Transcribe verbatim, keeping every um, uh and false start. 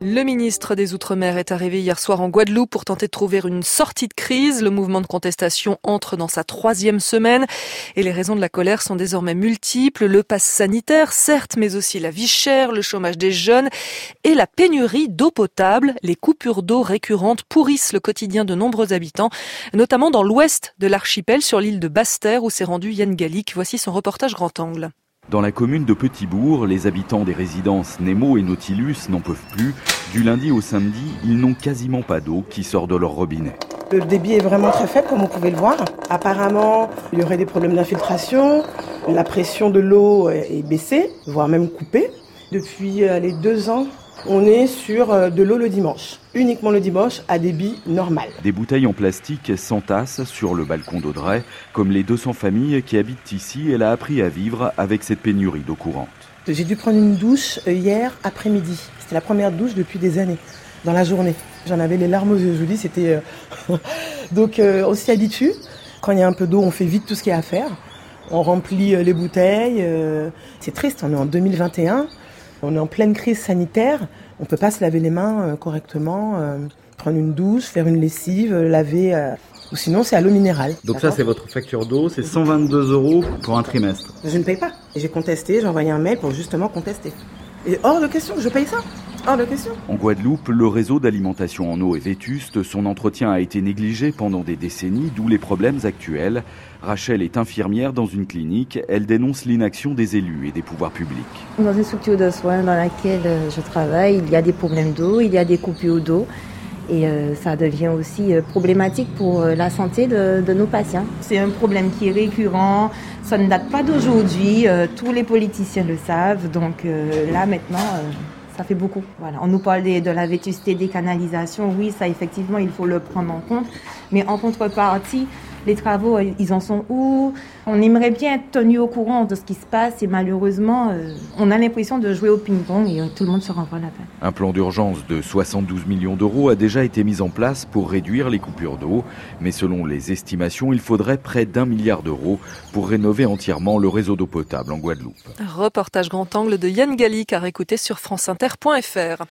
Le ministre des Outre-mer est arrivé hier soir en Guadeloupe pour tenter de trouver une sortie de crise. Le mouvement de contestation entre dans sa troisième semaine et les raisons de la colère sont désormais multiples. Le pass sanitaire, certes, mais aussi la vie chère, le chômage des jeunes et la pénurie d'eau potable. Les coupures d'eau récurrentes pourrissent le quotidien de nombreux habitants, notamment dans l'ouest de l'archipel sur l'île de Basse-Terre où s'est rendu Yann Gallic. Voici son reportage grand angle. Dans la commune de Petit-Bourg, les habitants des résidences Nemo et Nautilus n'en peuvent plus. Du lundi au samedi, ils n'ont quasiment pas d'eau qui sort de leur robinet. Le débit est vraiment très faible, comme vous pouvez le voir. Apparemment, il y aurait des problèmes d'infiltration. La pression de l'eau est baissée, voire même coupée. Depuis les deux ans, on est sur de l'eau le dimanche. Uniquement le dimanche, à débit normal. Des bouteilles en plastique s'entassent sur le balcon d'Audrey. Comme les deux cents familles qui habitent ici, elle a appris à vivre avec cette pénurie d'eau courante. J'ai dû prendre une douche hier après-midi. C'était la première douche depuis des années, dans la journée. J'en avais les larmes aux yeux, je vous dis, c'était... Donc euh, on s'y habitue. Quand il y a un peu d'eau, on fait vite tout ce qu'il y a à faire. On remplit les bouteilles. C'est triste, on est en deux mille vingt et un. On est en pleine crise sanitaire, on ne peut pas se laver les mains euh, correctement, euh, prendre une douche, faire une lessive, euh, laver, euh, ou sinon c'est à l'eau minérale. Donc ça c'est votre facture d'eau, c'est cent vingt-deux euros pour un trimestre. Je ne paye pas. J'ai contesté, j'ai envoyé un mail pour justement contester. Et hors de question que je paye ça. Hors de question. En Guadeloupe, le réseau d'alimentation en eau est vétuste. Son entretien a été négligé pendant des décennies, d'où les problèmes actuels. Rachel est infirmière dans une clinique. Elle dénonce l'inaction des élus et des pouvoirs publics. Dans une structure de soins dans laquelle je travaille, il y a des problèmes d'eau, il y a des coupures d'eau. Et euh, ça devient aussi euh, problématique pour euh, la santé de, de nos patients. C'est un problème qui est récurrent, ça ne date pas d'aujourd'hui, euh, tous les politiciens le savent, donc euh, là maintenant, euh, ça fait beaucoup. Voilà. On nous parle des, de la vétusté des canalisations, oui, ça effectivement il faut le prendre en compte, mais en contrepartie, les travaux, ils en sont où? On aimerait bien être tenu au courant de ce qui se passe et malheureusement, euh, on a l'impression de jouer au ping-pong et euh, tout le monde se renvoie la balle. Un plan d'urgence de soixante-douze millions d'euros a déjà été mis en place pour réduire les coupures d'eau. Mais selon les estimations, il faudrait près d'un milliard d'euros pour rénover entièrement le réseau d'eau potable en Guadeloupe. Reportage grand angle de Yann Gallic à réécouter sur franceinter point f r.